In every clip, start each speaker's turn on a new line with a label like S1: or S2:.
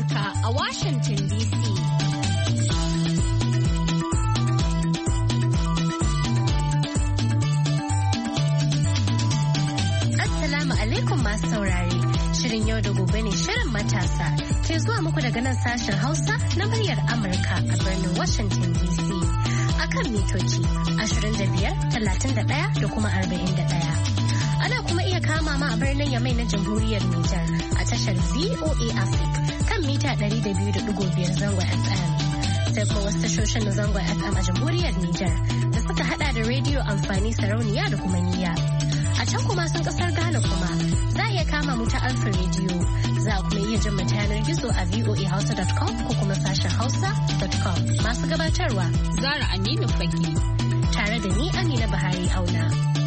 S1: Amurka a Washington DC. Assalamu alaikum masu saurare. Shirin yau da gobe ne shirin matasa ke zuwa muku daga nan sashen Hausa na muryar Amurka a birnin Washington DC. Akan mitoci 25, 31 da kuma 41. Ana kuma iya kama ma a birnin Yamai na Jamhuriyar Nijar a tashar VOA Africa kan mita 200.5 zangon FM. Sai kuma wasu tashoshin na zangon FM a Jamhuriyar Nijar da suka hada da rediyo amfani sarauniya da kuma niyya. A can kuma sun kasar Ghana kuma za a iya kama mu ta Alfa Radio. Za a kuma iya jin mu ta yanar gizo a voahausa.com ko kuma sashen hausa.com. Masu gabatarwa
S2: Zara Aminu Fage
S1: tare da ni Amina Buhari Auna.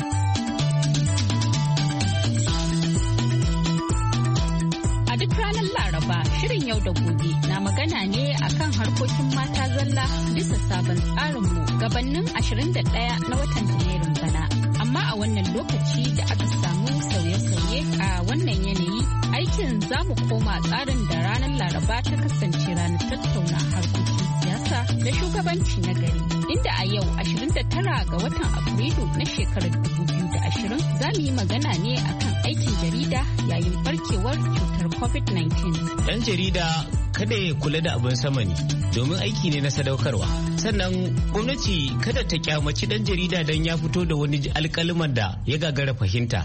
S2: Duk ranar Laraba shirin yau da gobe na magana ne akan harkokin mata zalla bisa sabon tsarinmu gabanin 21 na watan Janairun bana. Amma a wannan lokaci da aka samu sauye-sauye a wannan yanayi aikin za mu koma tsarin da ranar Laraba ta kasance ranar tattauna harkokin siyasa da shugabanci na gari. Inda a yau 29 ga watan Afrilu na shekarar 2020 za mu yi magana ne akan aikin jarida yayin barkewar cutar COVID-19.
S3: Ɗan jarida kada ya kula da abin sama ne domin aiki ne na sadaukarwa. Sannan gwamnati kada ta kyamaci ɗan jarida don ya fito da wani alƙaliman da ya gagara fahimta.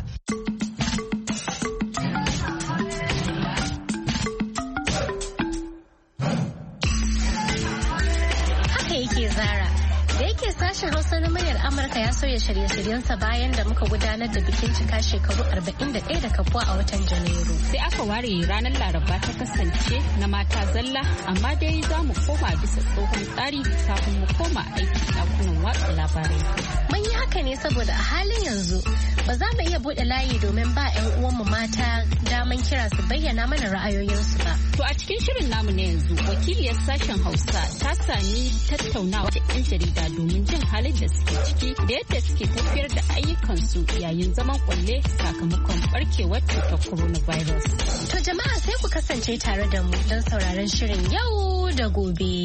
S1: Haka yake Zara. Sashen Hausa na muryar Amurka ya sauya shirye-shiryensa bayan da muka gudanar da bikin cika shekaru 41 da kafuwa a watan Janairu.
S2: Sai aka ware ranar Laraba ta kasance na mata zalla, amma dai za mu koma bisa tsohon tsari kafin mu koma aiki ɗakunan watsa labarai.
S1: Mun yi haka ne saboda a halin yanzu ba za mu iya buɗe layi domin ba 'yan uwanmu mata daman kira su bayyana mana ra'ayoyinsu ba.
S2: To a cikin shirin namu na yanzu wakiliyar sashen Hausa ta sami tattaunawa da 'yan jarida domin jin halin da suke ciki da yadda suke tafiyar da ayyukansu yayin zaman kwalle sakamakon barkewar cutar coronavirus.
S1: To jama'a sai ku kasance tare da mu don sauraron shirin yau da gobe.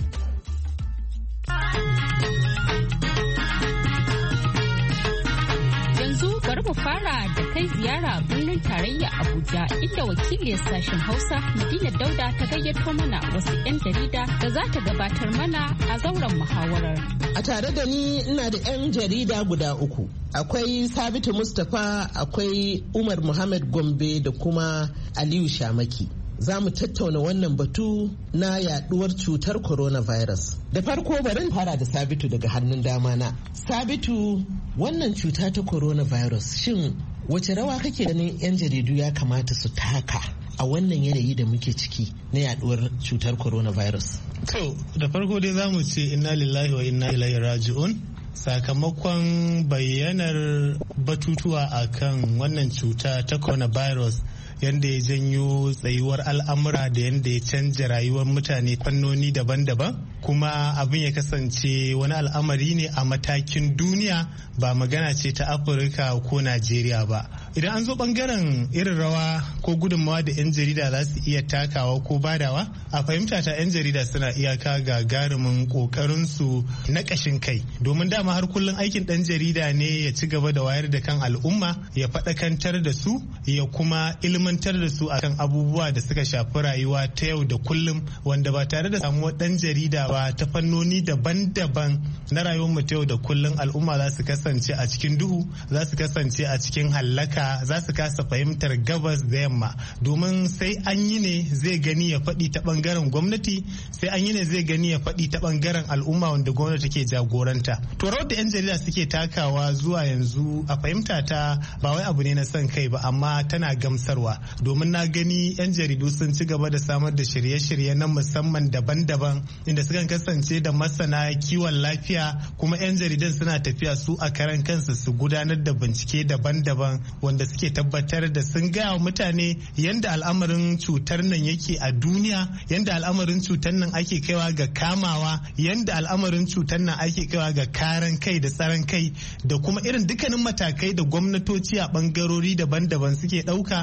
S2: Bari mu fara da kai ziyara birnin tarayya Abuja inda wakiliyar sashen Hausa Madina Dauda ta gayyato mana wasu 'yan jarida da za ta gabatar mana a zauren muhawarar.
S4: A tare da ni ina da 'yan jarida guda uku. Akwai Sabitu Mustapha, akwai Umar Muhammad Gombe da kuma Aliyu Shamaki. Za mu tattauna wannan batu na yaduwar cutar coronavirus. Da farko bari fara da Sabitu daga hannun dama na. Sabitu, wannan cuta ta coronavirus shin wace rawa kake ganin 'yan jaridu ya kamata su taka a wannan yanayi da muke ciki na yaduwar cutar coronavirus?
S5: To, da farko dai za mu ce inna lillahi wa inna ilaihi raji'un. Sakamakon bayyanar batutuwa akan wannan cuta ta coronavirus yadda ya janyo tsayuwar al'amura da yadda ya canja rayuwar mutane fannoni daban-daban, kuma abin ya kasance wani al'amari ne a matakin duniya, ba magana ce ta Afirka ko Najeriya ba. Idan an zo bangaren irin rawa ko gudunmawa da 'yan jarida za su iya takawa ko badawa, a fahimta ta 'yan jarida suna iyaka gagarumin kokarinsu na kashin kai, domin dama har kullum aikin ɗan jarida ne ya ci gaba da wayar da kan al'umma, ya faɗakantar da su, ya kuma ilmantar da su akan abubuwa da suka shafi rayuwa ta yau da kullum, wanda ba tare da samuwar ɗan jarida ba ta fannoni daban-daban na rayuwar mu ta yau da kullum, al'umma za su kasance a cikin duhu, za su kasance a cikin hallaka, za su kasa fahimtar gabas da yamma, domin sai an yi ne zai gani ya faɗi ta ɓangaren gwamnati, sai an yi ne zai gani ya faɗi ta ɓangaren al'umma wanda gwamnati take jagoranta. To rawar da 'yan jarida suke takawa zuwa yanzu a fahimta ta ba wai abu ne na son kai ba, amma tana gamsarwa, domin na gani 'yan jaridu sun ci gaba da samar da shirye-shirye na musamman daban-daban inda sukan kasance da masana kiwon lafiya, kuma 'yan jaridan suna tafiya su a karan kansu su gudanar da bincike daban-daban wanda suke tabbatar da sun gaya wa mutane yadda al'amarin cutar nan yake a duniya, yadda al'amarin cutar nan ake kaiwa ga kamawa, yadda al'amarin cutar nan ake kaiwa ga karan kai da tsaron kai, da kuma irin dukkanin matakai da gwamnatoci a bangarori daban-daban suke ɗauka wanda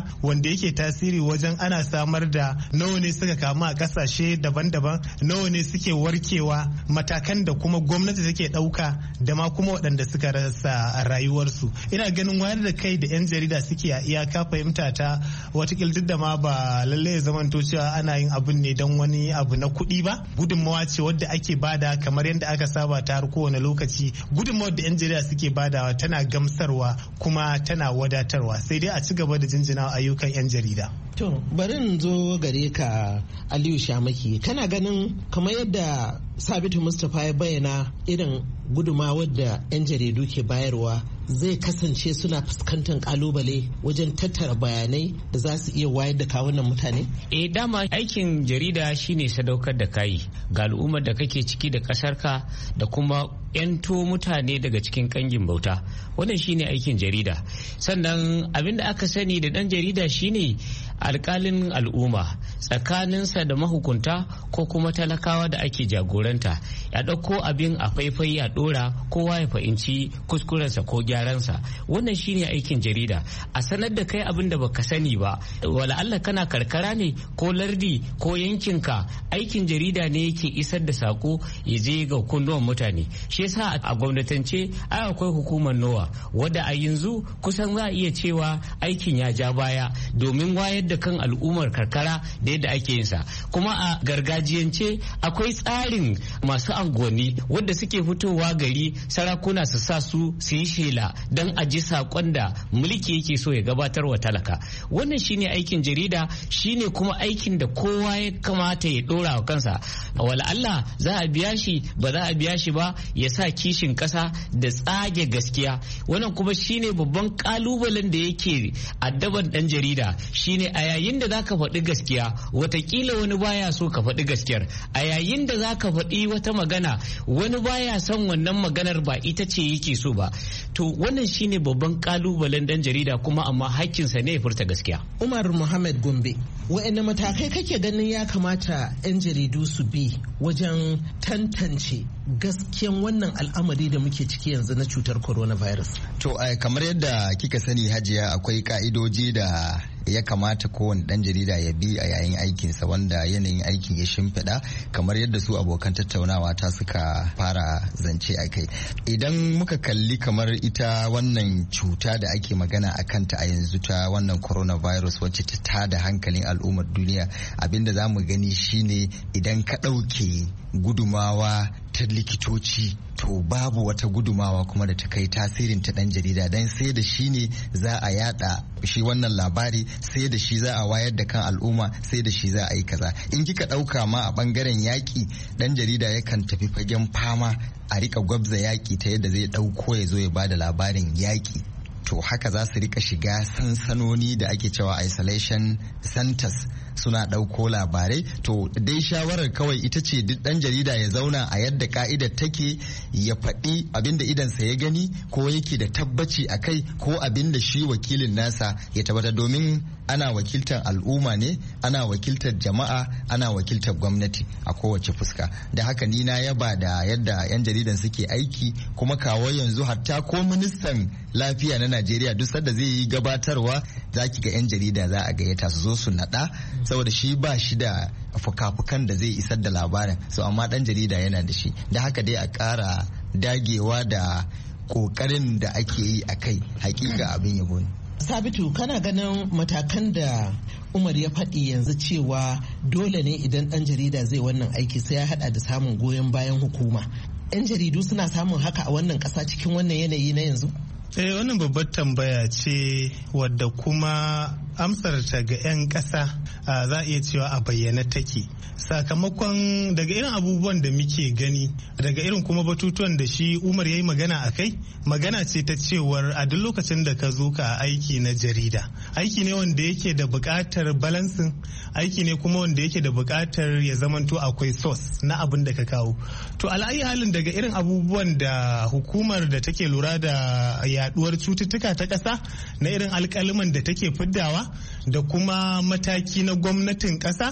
S5: wanda yake tasiri wajen ana samar da nawa ne suka kamu a kasashe daban-daban, nawa ne suke warkewa, matakan da kuma gwamnati take ɗauka da ma kuma waɗanda suka rasa a rayuwarsu. Ina ganin wayar da kai da 'yan jarida suke a iyaka fahimta ta watakil duk da ma ba lalle ya zamanto cewa ana yin abun ne don wani abu na kuɗi ba. Gudunmawa ce wadda ake bada kamar yadda aka saba ta har kowane lokaci. Gudunmawar da 'yan jarida suke badawa tana gamsarwa kuma tana wadatarwa, sai dai a ci gaba da jinjina ayyukan 'yan jarida.
S4: To bari in zo gare ka Aliyu Shamaki, kana ganin kamar yadda Sabitu Mustapha ya bayyana irin gudumawar da 'yan jaridu ke bayarwa zai kasance suna fuskantar kalubale wajen tattara bayanai da za su iya wayar da kawunan mutane?
S3: Dama aikin jarida shine sadaukar da kayi ga al'ummar da kake ciki da kasarka da kuma 'yanto mutane daga cikin kangin bauta. Wannan shine aikin jarida. Sannan abin da aka sani da dan jarida shine alkalin al'umma tsakaninsa da mahukunta ko kuma talakawa da ake jagoranta, ya ɗauko abin a faifai ya ɗora, kowa ya fahimci kuskurensa ko gyaransa. Wannan shine aikin jarida, a sanar da kai abin da baka sani ba. Wala Allah kana karkara ne ko lardi ko yankinka, aikin jarida ne yake isar da sako ya je ga kunnuwan mutane. Shi yasa a gwamnatance akwai hukumar NOWA wadda a yanzu kusan za a iya cewa aikin ya ja baya domin wayar da kan al'ummar karkara da yadda ake yin sa. Kuma a gargajiyance akwai tsarin masu angoni wadda suke fitowa gari, sarakuna su sa su yi shela don a ji sakon da mulki yake so ya gabatar wa talaka. Wannan shine aikin jarida, shine kuma aikin da kowa ya kamata ya dora wa kansa. Wala Allah za a biya shi ba za a biya shi ba, ya sa kishin kasa da tsage gaskiya. Wannan kuma shine babban kalubalen da yake addaban dan jarida, shine a yayin da zaka faɗi gaskiya watakila wani baya so ka faɗi gaskiyar, a yayin da zaka faɗi wata magana wani baya son wannan maganar ba ita ce yake so ba. To wannan shine babban kalubalen dan jarida, kuma amma hakkinsa ne ya furta gaskiya.
S4: Umar Muhammad Gombe, wa'anne matakai kake ganin ya kamata 'yan jaridu su bi wajen tantance gaskiyan wannan al'amari da muke ciki yanzu na cutar coronavirus?
S6: To kamar yadda kika sani Hajiya, akwai ka'idoji da ya kamata kowane dan jarida ya bi a yayin aikinsa, wanda yanayin aikin ya shimfiɗa, kamar yadda su abokan tattaunawa ta suka fara zance a kai. Idan muka kalli kamar ita wannan cuta da ake magana a kanta a yanzu, ta wannan coronavirus wacce ta tada hankalin al'ummar duniya, abinda za mu gani shine idan ka ɗauke gudumawa ta likitoci, to babu wata gudumawa kuma da ta kai tasirin ta dan jarida, dan sai da shi ne za a yada shi wannan labari, sai da shi za a wayar da kan al'umma, sai da shi za a yi kaza. In kika dauka ma a bangaren yaki, dan jarida yakan tafi fagen fama a rika gwabza yaki ta yadda zai dauko ya zo ya bada labarin yaki. To haka za su rika shiga sansanoni da ake cewa isolation centers, suna ɗauko labarai. To dai shawarar kawai ita ce duk ɗan jarida ya zauna a yadda ka'idar take, ya faɗi abinda idansa ya gani ko yake da tabbaci a kai, ko abinda shi wakilin nasa ya tabbata, domin ana wakiltar al'umma ne, ana wakiltar jama'a, ana wakiltar gwamnati a kowace fuska. Da haka ni na yaba da yadda 'yan jaridan suke aiki, kuma kawo yanzu hatta ko ministan lafiya na Najeriya duk sanda zai yi gabatarwa za ki ga 'yan jarida za a gayyata su zo su naɗa, saboda shi ba shi da fuka-fukan da zai isar da labarin, so amma ɗan jarida yana da shi. Da haka dai a ƙara dagewa da ƙoƙarin da ake yi a kai, hakika abin yabo ne.
S4: Sabitu, kana ganin matakan da Umar ya faɗi yanzu cewa dole ne idan ɗan jarida zai wannan aiki sai ya haɗa da samun goyon bayan hukuma, 'yan jaridu suna samun haka a wannan ƙasa cikin wannan yanayi na yanzu?
S5: Wannan babbar tambaya ce wadda kuma amsar ta ga 'yan ƙasa za a iya cewa a bayyana take, sakamakon daga irin abubuwan da muke gani, daga irin kuma batutuwan da shi Umar ya yi magana a kai. Magana ce ta cewar a duk lokacin da ka zo ka aiki na jarida, aiki ne wanda yake da buƙatar balansin, aiki ne kuma wanda yake da buƙatar ya zamanto akwai source na abin da ka kawo. To ala'ayi halin daga irin abubuwan da hukumar da take lura da yaduwar cututtuka ta ƙasa, na irin alƙaliman da take fiddawa, da kuma mataki na gwamnatin ƙasa,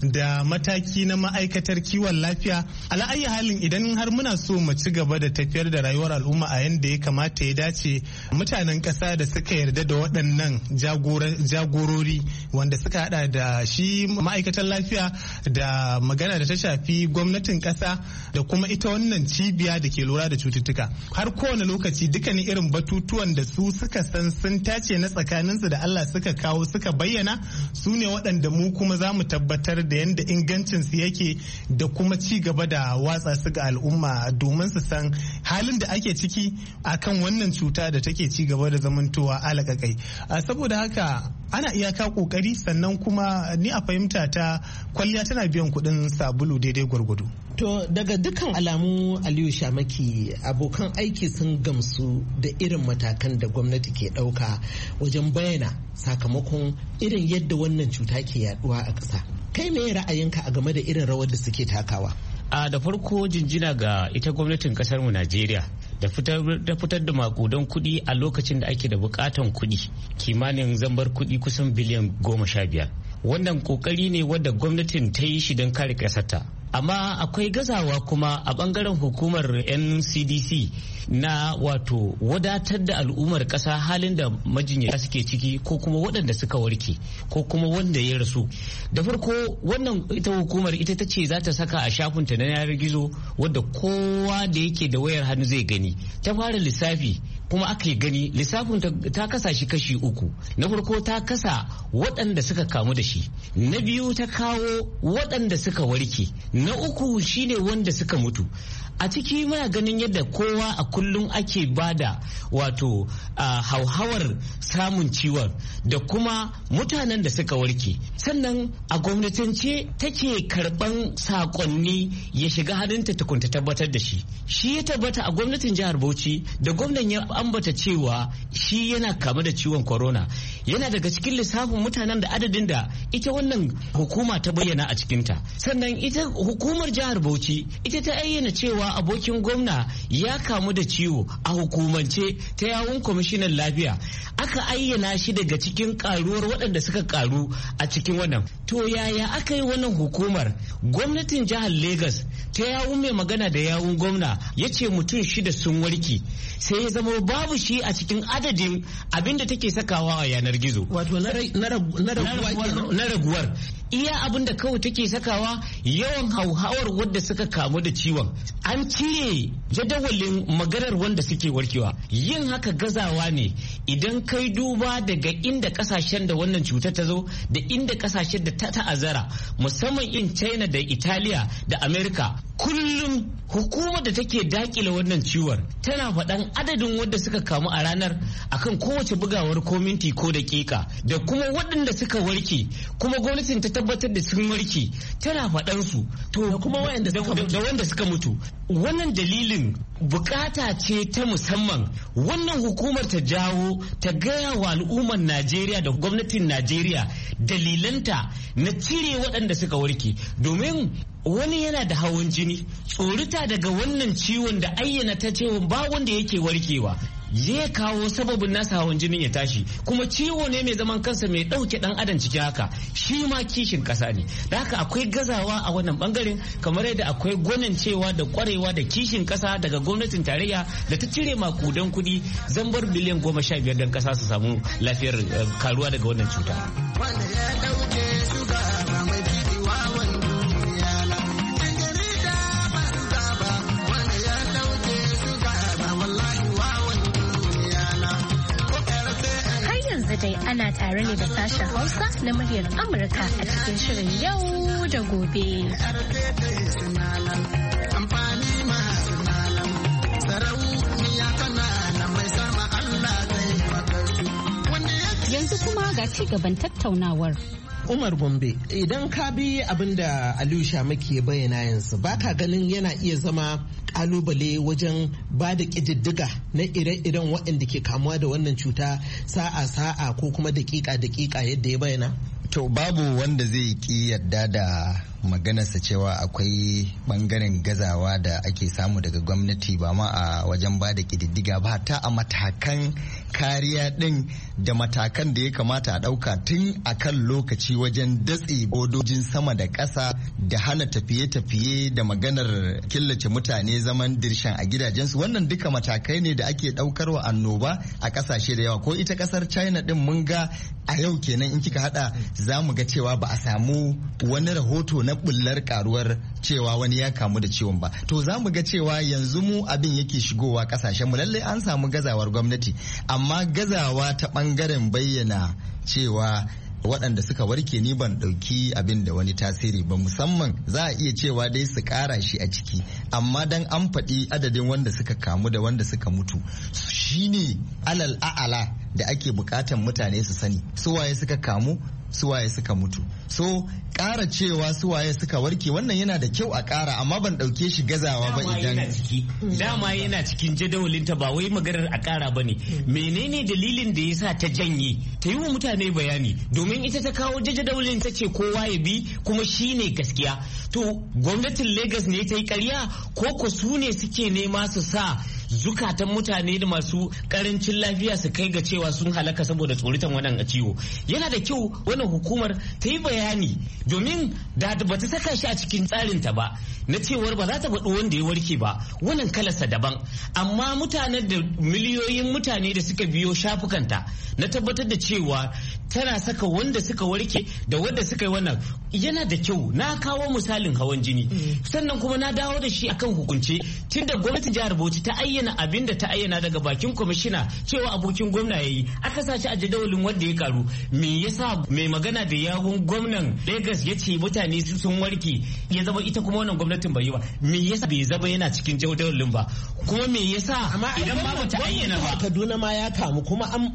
S5: da mataki na ma'aikatar kiwon lafiya. Ala'ayi halin idan har muna so mu ci gaba da tafiyar da rayuwar al'umma a yanda ya kamata ya dace, mutanen ƙasa da suka yarda da waɗannan jagorori wanda suka hada da shi ma'aikatar lafiya da magana da ta shafi gwamnatin ƙasa da kuma ita wannan cibiya da ke lura da cututtuka. Har kowane lokaci dukkanin irin batutuwan da su suka san sun tace na tsakaninsu da Allah suka kawo suka bayyana, su ne waɗanda mu kuma za mu tabbatar da yadda ingancinsu yake da kuma ci gaba da watsa su ga al'umma domin su san halin da ake ciki akan wannan cuta da take ci gaba da zamantowa alakakai. Saboda haka ana iyaka kokari, sannan kuma ni a fahimta ta kwalliya tana biyan kuɗin sabulu daidai gwargwado.
S4: To daga dukkan alamu Aliyu Shamaki, abokan aiki sun gamsu da irin matakan da gwamnati ke ɗauka wajen bayyana sakamakon irin yadda wannan cuta ke yaduwa a ƙasa. Kai me ra'ayinka a game da irin rawar da suke takawa?
S3: Da farko jinjina ga ita gwamnatin kasarmu Najeriya da fitar da makudan kuɗi a lokacin da ake da bukatan kuɗi, kimanin zambar kuɗi kusan biliyan 15. Wannan kokari ne wadda gwamnatin ta yi shi don kare ƙasarta. Amma akwai gazawa kuma a bangaren hukumar NCDC na wato wadatar da al'ummar ƙasa halin da majinyata suke ciki ko kuma waɗanda suka warke ko kuma wanda ya rasu. Da farko wannan ita hukumar ita ta ce za ta saka a shafinta na yanar gizo wadda kowa da yake da wayar hannu zai gani. Ta fara lissafi kuma aka yi gani lissafin ta kasa shi kashi 3. Na farko ta kasa waɗanda suka kamu da shi, na biyu ta kawo waɗanda suka warke, na uku shine wanda suka mutu. A ciki muna ganin yadda kowa a kullum ake bada wato hauhawar samun ciwon da kuma mutanen da suka warke. Sannan a gwamnatance take karban sakonni ya shiga hannunta tukunta tabbatar da shi. Shi ya tabbata a gwamnatin jihar Bauchi da gwamnan ya ambata cewa shi yana kama da ciwon corona. Yana daga cikin lissafin mutanen da adadin da ita wannan hukuma ta bayyana a cikinta. Sannan ita hukumar jihar Bauchi ita ta ayyana cewa abokin gwamna ya kamu da ciwo a hukumance ta yawun kwamishinan lafiya. Aka ayyana shi daga cikin karuwar waɗanda suka karu a cikin wannan. To yaya aka yi wannan hukumar? Gwamnatin jihar Legas ta yawun mai magana da yawun gwamna ya ce mutum 6 sun warke, sai ya zama babu shi a cikin adadin abinda take sakawa a yanar gizo.
S4: Wato na raguwar. Iya abin da kawai take sakawa yawan hauhawar wadda suka kamu da ciwon. An cire jadawalin maganar wanda suke warkewa. Yin haka gazawa ne idan kai duba daga inda kasashen da wannan cutar ta zo da inda kasashen da ta ta'azzara, musamman in China da Italiya da America. Kullum hukumar da take dakile wannan ciwon tana faɗan adadin wanda suka kamu a ranar akan kowace bugawar ko minti ko daƙiƙa da kuma waɗanda suka warke, kuma gwamnatin ta tabbatar da sun warke tana faɗan su to kuma da wanda suka mutu. Wannan dalilin bukata ce ta musamman wannan hukumar ta jawo ta gaya wa al'ummar Najeriya da gwamnatin Najeriya dalilanta na cire waɗanda suka warke, domin wani yana da hawan jini, tsorita daga wannan ciwon da ayyana ta cewa ba wanda yake warkewa zai kawo sababin nasa hawan jinin ya tashi, kuma ciwo ne mai zaman kansa mai ɗauke ɗan adam cikin haka, shi ma kishin ƙasa ne. Da haka akwai gazawa a wannan bangaren, kamar yadda akwai gwanin cewa da kwarewa da kishin ƙasa daga gwamnatin tarayya da ta cire makudan kuɗi zambar biliyan 15 don ƙasa su samu lafiyar karuwa daga wannan cuta. Wanda ya ɗauke shuga mai
S1: dai ana tare ne da sashen Hausa na muryar Amurka a cikin shirin yau da gobe.
S2: Yanzu kuma ga ci gaban tattaunawar.
S4: Umar Gombe, idan ka bi abin da Aliyu Shamaki ya bayyana yanzu, ba ka ganin yana iya zama kalubale wajen ba da ƙididdiga na ire-iren waɗanda ke kamuwa da wannan cuta sa'a-sa'a ko kuma daƙiƙa-daƙiƙa yadda ya bayyana?
S6: To babu wanda zai ki yadda da maganarsa cewa akwai bangaren gazawa da ake samu daga gwamnati ba ma a wajen ba da ƙididdiga ba ta a matakan kariya din da matakan da ya kamata a ɗauka tun a kan lokaci wajen datse bodojin sama da ƙasa da hana tafiye-tafiye da maganar killace mutane zaman dirshan a gidajensu. Wannan duka matakai ne da ake ɗaukarwa annoba a ƙasashe da yawa. Ko ita ƙasar China din mun ga a yau kenan in kika hada za mu ga cewa ba a samu wani rahoto na bullar karuwar cewa wani ya kamu da ciwon ba. To za mu ga cewa yanzu mu abin yake shigowa kasashen mu, lallai an samu gazawar gwamnati, amma gazawa ta bangaren bayyana cewa waɗanda suka warke ni ban ɗauki abin da wani tasiri ba, musamman za a iya cewa dai su ƙara shi a ciki, amma dan an faɗi adadin wanda suka kamu da wanda suka mutu shine alal a'ala da ake bukatan mutane su sani suwaye suka kamu suwaye suka mutu. So ƙara cewa suwaye suka warke wannan yana da kyau a ƙara, amma ban ɗauke shi gazawa ba. Idan
S3: dama yana cikin jadawalinta ba wai maganar a ƙara ba ne. Menene dalilin da yasa ta janye ta yi wa mutane bayani, domin ita ta kawo jadawalin ta ce kowa ya bi kuma shi ne gaskiya. To gwamnatin Lagos ne ta yi ƙarya ko su ne suke nema su sa zukatan mutane da masu karancin lafiya su kai ga cewa sun halaka saboda tsoritan wannan ciwo? Yana da kyau wannan hukumar ta yi bayani, domin da ba ta saka shi a cikin tsarinta ba na cewar ba za ta faɗi wanda ya warke ba, wannan kalarsa daban. Amma mutanen da miliyoyin mutane da suka biyo shafukanta na tabbatar da cewa tana saka wanda suka warke da wanda suka yi wannan, yana da kyau. Na kawo misalin hawan jini, sannan kuma na dawo da shi akan hukunce tunda gwamnatin jihar Bauchi ta ayyana abin da ta ayyana daga bakin kwamishina cewa abokin gwamna ya yi, aka sa shi a jadawalin wanda ya karu. Me yasa mai magana da yawun gwamnan Lagos ya ce mutane sun warke ya zama ita kuma wannan gwamnatin bai yi ba? Me yasa bai zama yana cikin jadawalin ba? Kuma me yasa idan ma bata ayyana ba?
S4: Kaduna ma ya kamu kuma an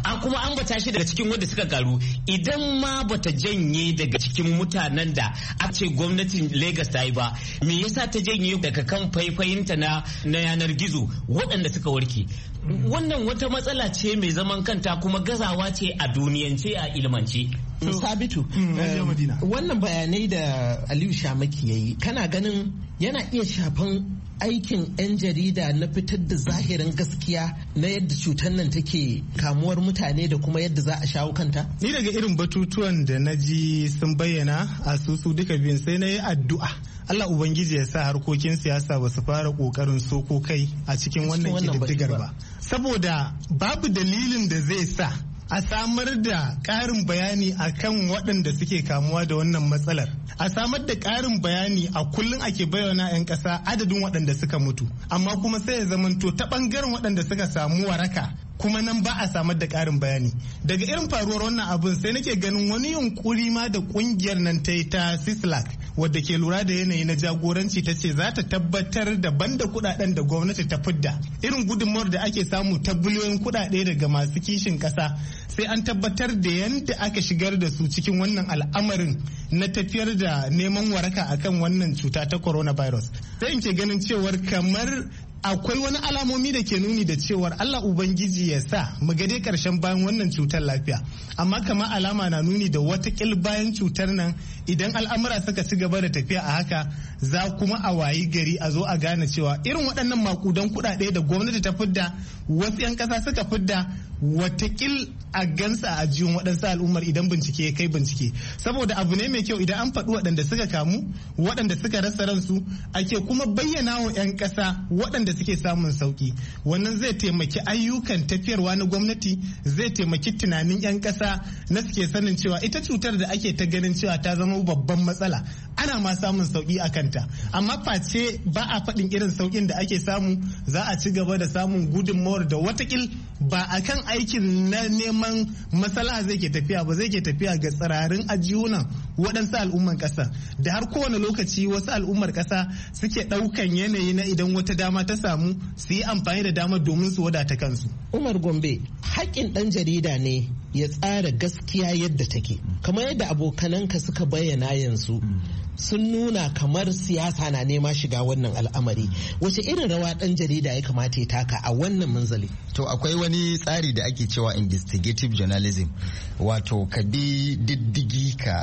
S4: ambata shi daga cikin wanda suka karu. Idan ma bata janye daga cikin mutanen da a ce gwamnatin Lagos ta yi ba, me yasa ta janye daga kan faifayinta na yanar gizo waɗanda suka warke? Wannan wata matsala ce mai zaman kanta kuma gazawa ce a duniyance, a ilmance. Sabitu, wannan bayanai da Aliyu Shamaki ya yi, kana ganin yana iya shafan aikin 'yan jarida na fitar da zahirin gaskiya na yadda cutar nan take kamuwar mutane da kuma yadda za a shawo kanta?
S5: Ni daga irin batutuwan da na ji sun bayyana a su duka biyun sai na yi addu'a Allah Ubangiji ya sa harkokin siyasa ba su fara kokarin soko kai a cikin wannan kididdigar ba, saboda babu dalilin da zai sa a samar da ƙarin bayani a kan waɗanda suke kamuwa da wannan matsalar, a samar da ƙarin bayani a kullum ake bayyana 'yan ƙasa adadin waɗanda suka mutu, amma kuma sai ya zamanto ta ɓangaren waɗanda suka samu waraka kuma nan ba a samar da ƙarin bayani. Daga irin faruwar wannan abun sai nake ganin wani yunkuri ma da ƙungiyar nan ta yi ta Sislak wadda ke lura da yanayi na jagoranci ta ce za ta tabbatar da banda kuɗaɗen da gwamnati ta fidda irin gudunmawar da ake samu ta biliyoyin kuɗaɗe daga masu kishin ƙasa, sai an tabbatar da yadda aka shigar da su cikin wannan al'amarin na tafiyar da neman waraka akan wannan cuta ta coronavirus. Sai in ke ganin cewar kamar akwai wani alamomi da ke nuni da cewar Allah Ubangiji ya sa mu ga dai karshen bayan wannan cutar lafiya, amma kamar alama na nuni da watakil bayan cutar nan idan al'amura suka ci gaba da tafiya a haka za kuma a wayi gari a zo a gane cewa irin waɗannan makudan kuɗaɗe da gwamnati ta fidda wasu 'yan ƙasa suka fidda watakil a gansa a jiyon waɗansu al'ummar idan bincike ya kai bincike, saboda abu ne mai kyau idan an faɗi waɗanda suka kamu waɗanda suka rasa ransu ake kuma bayyana wa 'yan ƙasa waɗanda suke samun sauki. Wannan zai taimaki ayyukan tafiyarwa na gwamnati, zai taimaki tunanin 'yan ƙasa na suke sanin cewa ita cutar da ake ta ganin cewa ta zama babban matsala ana ma samun sauki a kanta, amma face ba a faɗin irin saukin da ake samu. Za a ci gaba da samun gudunmawar da watakil ba a kan aikin na neman maslaha zai ke tafiya ba, zai ke tafiya ga tsirarin ajiyunan waɗansu al'umman ƙasa da har kowane lokaci wasu al'ummar ƙasa suke ɗaukan yanayi na idan wata dama ta samu su yi amfani da damar domin su wadata kansu.
S4: Umar Gombe, haƙƙin ɗan jarida ne ya tsara gaskiya yadda take, kamar yadda abokananka suka bayyana yanzu sun nuna kamar siyasa na nema shiga wannan al'amari. Wace irin rawa ɗan jarida ya kamata ya taka a wannan manzali?
S6: To akwai wani tsari da ake cewa investigative journalism, wato ka bi diddigi ka tabbatar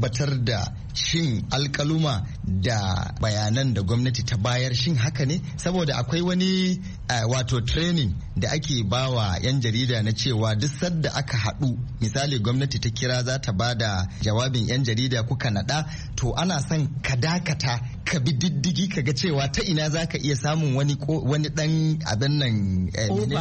S6: tabbatar da shin alkaluma da bayanan da gwamnati ta bayar shin haka ne, saboda akwai wani wato training da ake bawa 'yan jarida na cewa duk sadda aka haɗu misali gwamnati ta kira za ta ba da jawabin 'yan jarida kuka naɗa, to ana son ka dakata ka bi diddigi ka ga cewa ta ina za ka iya samun wani dan abin nan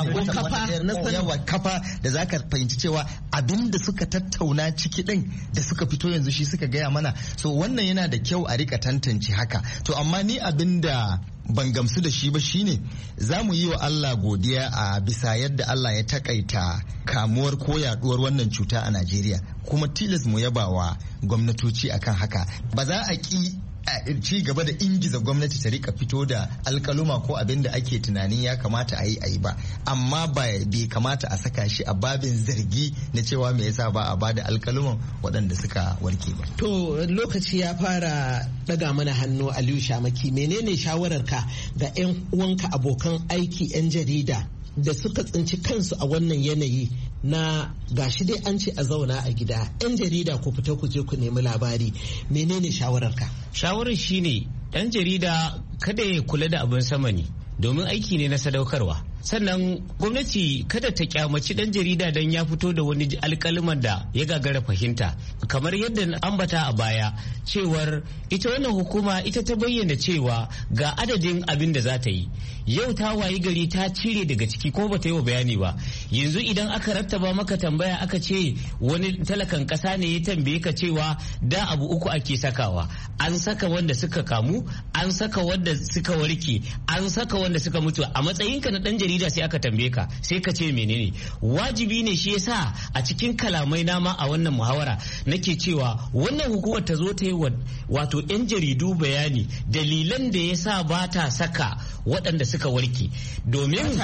S6: kafa da za ka fahimci cewa abin da suka tattauna ciki din da suka fito yanzu shi suka gaya mana. So wannan yana da kyau a rika tantance haka. To amma ni abin da ban gamsu da shi ba shine za mu yi wa Allah godiya a bisa yadda Allah ya takaita kamuwar ko yaduwar wannan cuta a Najeriya, kuma tilas mu yaba wa gwamnatoci akan haka. Ba za a ki ci gaba da ingiza gwamnati ta rika fito da alkaluma ko abin da ake tunanin ya kamata a yi ba, amma bai kamata a saka shi a babin zargi na cewa me yasa ba a bada alkaluman waɗanda suka warke ba.
S4: To lokaci ya fara daga mana hannu, Aliyu Shamaki, menene shawararka ga 'yan uwanka abokan aiki 'yan jarida da suka tsinci kansu a wannan yanayi na gashi dai an ce a zauna a gida, 'yan jarida ku fita ku je ku nemi labari, menene shawararka?
S3: Shawarar shine ɗan jarida kada ya kula da abin sama ne, domin aiki ne na sadaukarwa. Sannan gwamnati kada ta kyamaci dan jarida don ya fito da wani alkaliman da ya gagara fahimta, kamar yadda na ambata a baya cewar ita wannan hukuma ita ta bayyana cewa ga adadin abin da za ta yi. Yau ta wayi gari ta cire daga ciki ko ba ta yi wa bayani ba. Yanzu idan aka rattaba maka tambaya aka ce wani talakan kasa ne ya tambaye ka cewa da abu uku ake sakawa, an saka wanda suka kamu, an saka wanda suka warke, an saka wanda suka mutu. A matsayinka na dan jarida sai aka tambaye ka sai ka ce menene? Wajibi ne, shi yasa a cikin kalamai na ma a wannan muhawara nake cewa wannan hukumar ta zo ta yi wato 'yan jaridu bayani dalilan da yasa ba ta saka waɗanda suka warke, domin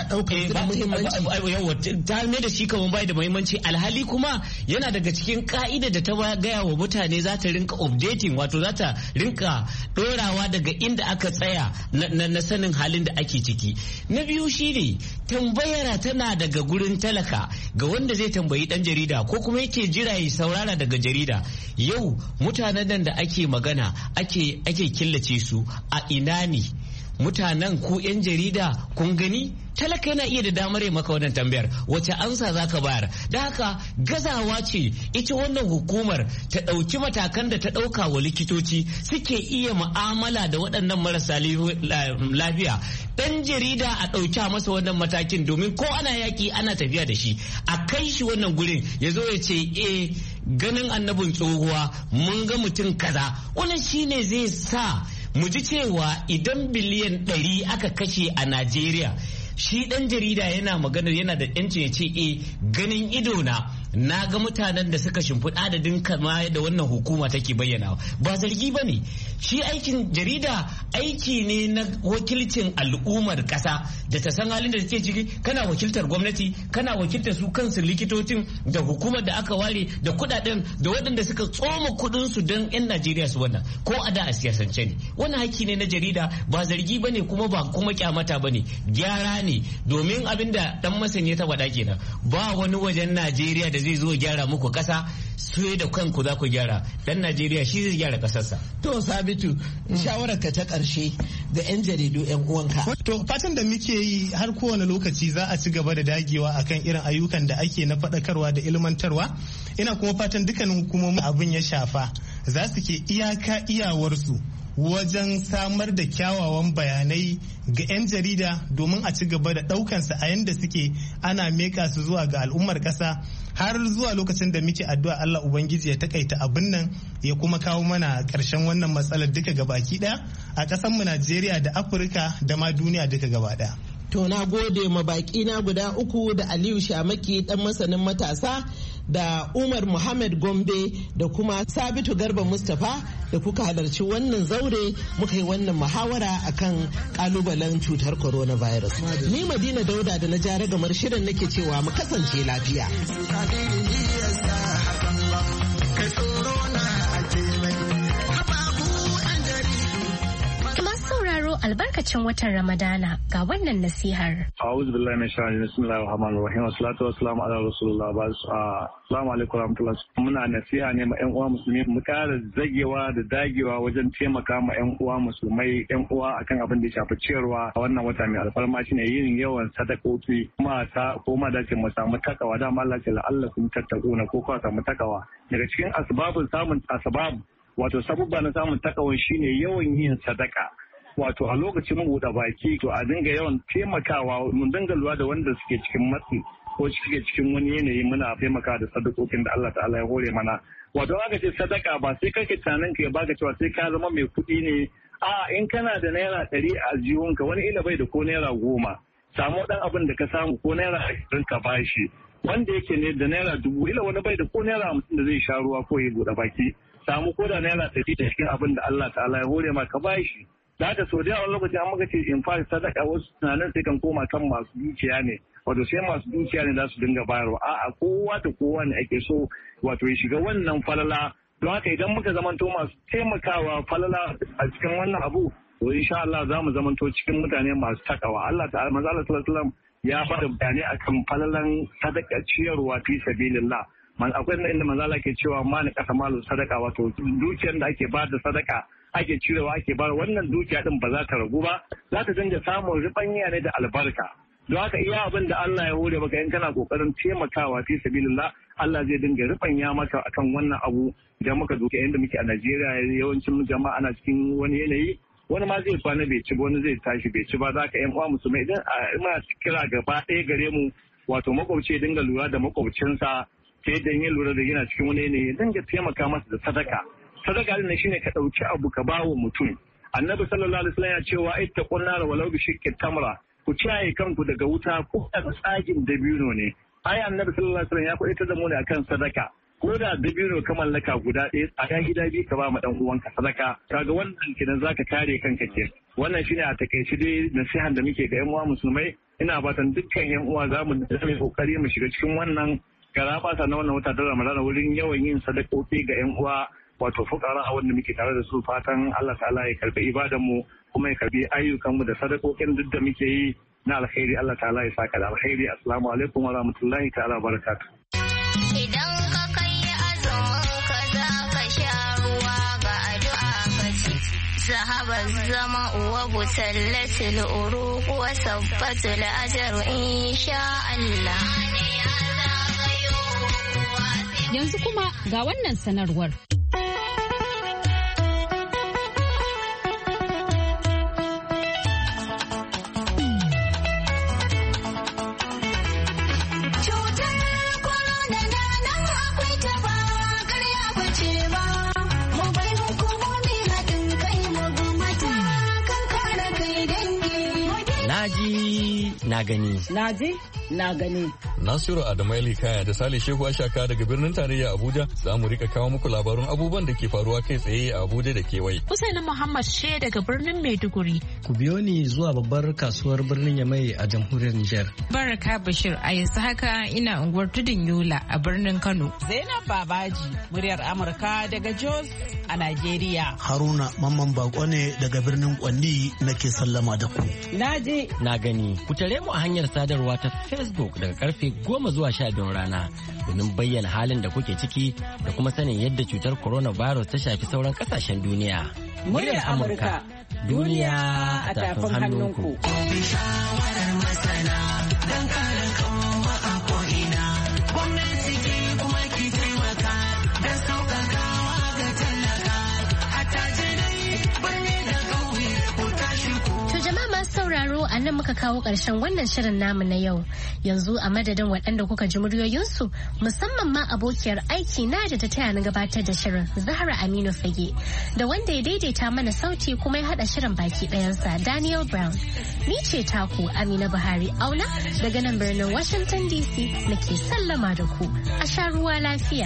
S3: ta mai da shi kamar bai da muhimmanci, alhali kuma yana daga cikin ka'ida da ta gaya wa mutane za ta rinka updating, wato za ta rinka ɗorawa daga inda aka tsaya na sanin halin da ake ciki. Na biyu shine tambayar tana daga gurin talaka ga wanda zai tambayi dan jarida ko kuma yake jira ya saurara daga jarida. Yau mutanen nan da ake magana ake killace su a ina ne? Mutanen ku 'yan jarida kun gani? Talaka yana iya da damar maka wannan tambayar, wace ansa za ka bayar? Da haka gazawa ce ita wannan hukumar ta ɗauki matakan da ta ɗauka wa likitoci suke iya mu'amala da waɗannan marasa lafiya. Ɗan jarida a ɗauki masa wannan matakin, domin ko ana yaƙi ana tafiya da shi, a kai shi wannan gurin ya zo ya ce ganin annabin tsohuwa mun ga mutum kaza. Wannan shine zai sa mu ji cewa idan biliyan 100 aka kashe a Najeriya, shi dan jarida yana magana yana da yancin ya ce ganin ido na ga mutanen da suka shimfiɗa adadin kama da wannan hukuma take bayyana. Ba zargi ba ne, shi aikin jarida aiki ne na wakilcin al'ummar ƙasa da ta san halin da take ciki. Kana wakiltar gwamnati, kana wakiltar su kansu likitocin da hukumar da aka ware da kuɗaɗen da waɗanda suka tsoma kuɗin su don 'yan Najeriya su wannan, ko a da a siyasance ne. Wannan aiki ne na jarida, ba zargi ba ne kuma ba kuma kyamata ba ne, gyara ne, domin abin da ɗan masani ya taɓa kenan. Ba wani wajen Najeriya da zai zo gyara muku kasa, sai da kanku za ku gyara. Dan Najeriya shi zai gyara kasarsa.
S4: To Sabitu, shawararka ta karshe ga 'yan jaridu 'yan uwanka.
S5: To fatan da muke yi har kowane lokaci za a ci gaba da dagewa akan irin ayyukan da ake na faɗakarwa da ilmantarwa. Ina kuma fatan dukkanin hukumomin abin ya shafa za su ke iyaka iyawarsu wajen samar da kyawawan bayanai ga 'yan jarida domin a ci gaba da ɗaukansa a yanda suke ana meka su zuwa ga al'ummar ƙasa har zuwa lokacin da muke addu'a Allah Ubangiji ya takaita abin nan ya kuma kawo mana ƙarshen wannan matsalar duka gabaki ɗaya a ƙasarmu Najeriya da Afirka da ma duniya duka gaba ɗaya.
S4: To na gode ma baki na guda uku da Aliyu Shamaki dan masanin matasa da Umar Muhammad Gombe da kuma Sabitu Garba Mustapha da kuka halarci wannan zaure muka yi wannan muhawara akan kalubalen cutar coronavirus. Ni Madina Dauda da na jara gamar shirin nake cewa mu kasance lafiya.
S1: albarkacin watan Ramadana ga wannan nasihar.
S7: A'udhu billahi minash shaitanir rajim. Bismillahir rahmanir rahim. Wassalatu wassalamu ala rasulillah. Assalamu alaikum warahmatullahi. Muna nasiha ne ma 'yan uwa musulmi mu kara zagewa da dagewa wajen taimaka ma 'yan uwa musulmai 'yan uwa akan abin da ya shafi ciyarwa a wannan wata mai alfarma shine yin yawan sadakoki kuma dace mu samu takawa da Allah ce la'allakum tattaquna ko ka samu takawa. Daga cikin asbabun samun wato sabubba na samun takawan shine yawan yin sadaka. Wato a lokacin buɗe baki to a dinga yawan taimakawa mun dinga lura da wanda suke cikin matsi ko suke cikin wani yanayi muna taimaka da sadakokin da Allah ta'ala ya hore mana. Wato aka ce sadaka ba sai kake tunanin ka ya baka cewa sai ka zama mai kuɗi ne. A in kana da naira 100 a jihunka wani ila bai da ko naira 10 samu dan abin da ka samu ko naira 20 ka bashi. Wanda yake ne da naira 1000 ila wani bai da ko naira 50 da zai sha ruwa ko ya buɗe baki. Samu ko da naira 100 da cikin abin da Allah ta'ala ya hore maka bashi. Da haka sau da yawan lokaci an muka ce in fara sadaka wasu tunanin sai kan koma kan masu dukiya ne wato sai masu dukiya ne za su dinga bayarwa a'a kowa da kowa ne ake so wato ya shiga wannan falala don haka idan muka zamanto masu taimakawa falala a cikin wannan abu to insha Allah za mu zamanto cikin mutane masu takawa Allah ta'ala manzo Allah sallallahu alaihi wasallam ya bada bayanai akan falalan sadaka ciyarwa fi sabilillah akwai inda manzo Allah ke cewa mali kasa malu sadaka wato dukiyar da ake bada sadaka ake cirewa ake bar wannan dukiya din ba za ta ragu ba za ta dinga samun ribanya ne da albarka don haka iya abin da Allah ya hore maka in kana kokarin taimakawa fi sabilillah Allah zai dinga ribanya maka akan wannan abu idan muka duka yanda muke a Najeriya yawancin jama'a ana cikin wani yanayi wani ma zai kwana bai ci ba wani zai tashi bai ci ba za ka yan uwa musulmai idan ina kira gaba ɗaya gare mu wato makwabci dinga lura da makwabcinsa ta yadda ya lura da yana cikin wani yanayi dinga taimaka masa da sadaka din shine ka dauki abu ka bawo mutum annabi sallallahu alaihi wasallam ya cewa ittaqun nar walau bi shiqqi tamra ku ciyaye kanku daga wuta ko da tsagin dabino ne ai annabi sallallahu alaihi wasallam ya faɗi da mu ne akan sadaka ko da dabino ka mallaka guda ɗaya a gida biyu ka ba ma dan uwanka sadaka kaga wannan kidan zaka kare kanka ke wannan shine a takaice dai nasihan da muke ga yan uwa musulmai ina fatan dukkan yan uwa za mu yi kokari mu shiga cikin wannan garabasa na wannan wata da Ramadan wurin yawan yin sadakoki ga yan uwa wato fukara a wanda muke tare da su fatan Allah ta'ala ya karbi ibadan mu kuma ya karbi ayyukan mu da sadakokin duk da muke yi na alkhairi Allah ta'ala ya saka da alkhairi assalamu alaikum wa rahmatullahi ta'ala wa barakatuh.
S8: Idan ka kai azumin ka za ka sha ruwa ga addu'a ka ci zahaban zama uwa butallatil uruq wa sabbatul ajr insha Allah.
S2: Yanzu kuma ga wannan sanarwar.
S9: Na gani.
S10: Naji na gani.
S11: Nasiru Adamu Kaya da Sale Shehu Ashaka daga birnin tarayya Abuja za mu rika kawo muku labarun abubuwan da ke faruwa kai tsaye a Abuja da kewaye.
S12: Husaini Muhammad She daga birnin Maiduguri.
S13: Ku biyo ni zuwa babbar kasuwar birnin Yamai a jamhuriyar Nijar.
S14: Baraka Bashir a yanzu haka ina unguwar Tudun Yola a birnin Kano.
S10: Zainab Babaji muryar Amurka daga Jos a Najeriya.
S15: Haruna Mamman Bako ne daga birnin Kwandi nake sallama da ku.
S10: Naji
S9: na gani. Ku tare mu a hanyar sadarwa ta Facebook daga karfe 10 zuwa 12 rana domin bayyana halin da kuke ciki da kuma sanin yadda cutar coronavirus ta shafi sauran kasashen duniya.
S10: Muryar Amurka duniya a tafin hannunku.
S1: A nan muka kawo ƙarshen wannan shirin namu na yau. Yanzu a madadin waɗanda kuka ji muryoyinsu musamman ma abokiyar aiki na da ta taya na gabatar da shirin Zahra Aminu Fage da wanda ya daidaita mana sauti kuma ya haɗa shirin baki ɗayansa Daniel Brown. Ni ce taku Amina Buhari Auna daga nan birnin Washington DC nake sallama da ku. A sha ruwa lafiya.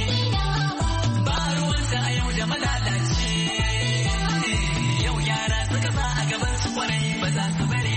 S16: Yau yara gaban su kwarai ba za su bari